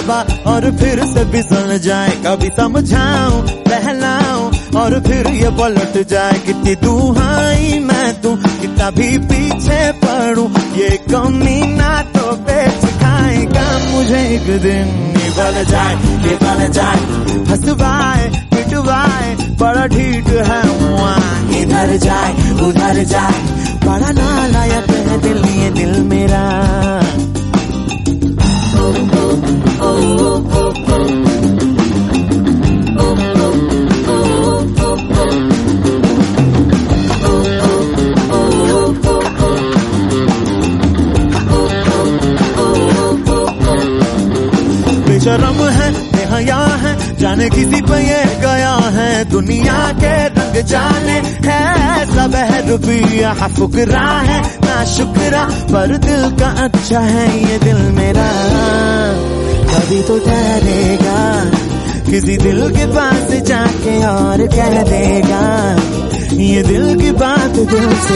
तौबा और फिर से फिसल जाए, कभी समझाऊं बहलाऊं और फिर ये पलट जाए। कितनी दुहाई मैं दूं, कितना भी पीछे पड़ूं, ये कमीना तो बेच खाएगा मुझे एक दिन। निकल जाए ये बन जाए, हंसवाए पिटवाए बड़ा ढीठ है वहाँ। इधर जाए उधर जाए, बड़ा नालायक है दिल ये दिल मेरा। बेशरम है बेहया है, जाने किसी पे ये गया है, दुनिया के रंग जाने है सब है। रुपया फुकरा है ना शुक्रा, पर दिल का अच्छा है ये दिल मेरा। कभी तो ठहरेगा किसी दिल के पास जाके और कह देगा ये दिल की बात दिल से।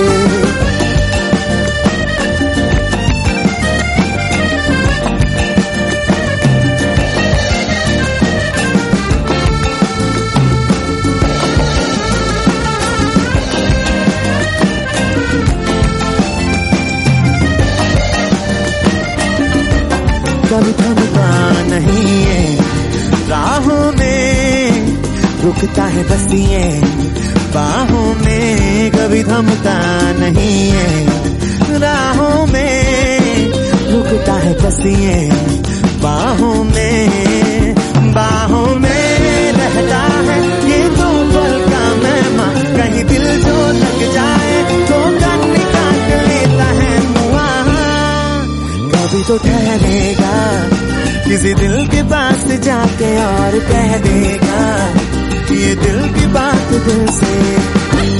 कभी थमता नहीं है राहों में, रुकता है बस ये बाहों में। कभी थमता नहीं है राहों में, रुकता है बस ये बाहों में। बाहों में रहता है ये तो पल का मेहमा, कहीं दिल जो लग जाए तो कहीं काट लेता है मुआ। कभी तो ठहरेगा किसी दिल के पास जाके और कह देगा ये दिल की बात दिल से।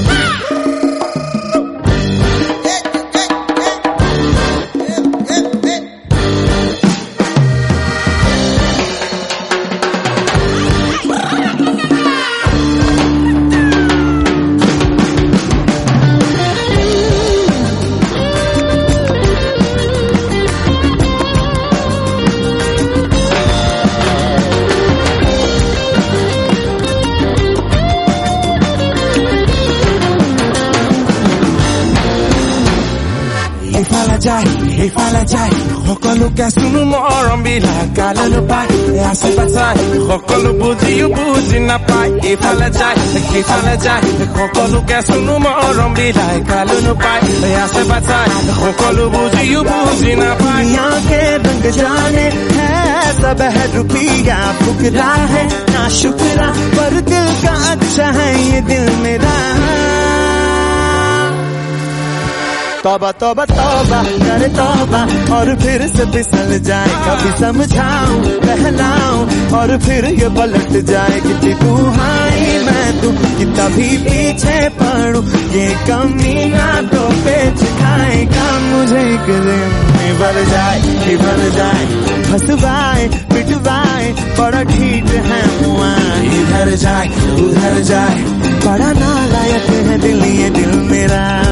Ifala jai, hokolu kasunu moron bila kalanu pai. Asipa jai, hokolu buji buji na pai. Ifala jai, hokolu kasunu moron bila kalanu pai. Asipa jai, hokolu buji na pai. दुनिया के रंग जाने है सब है, रुपया फुकरा है ना शुक्रा, पर दिल का अच्छा है ये दिल मेरा। तौबा तौबा तौबा करे तौबा और फिर से फिसल जाए, कभी समझाऊं बहलाऊं और फिर ये पलट जाए। कितनी दुहाई मैं दूं, कितना भी पीछे पड़ूं, ये कमीना तो बेच खाएगा मुझे एक दिन। निभर जाए हंसवाए पिटवाए बड़ा ढीठ है वहाँ। इधर जाए उधर जाए, बड़ा नालायक है दिल ये दिल मेरा।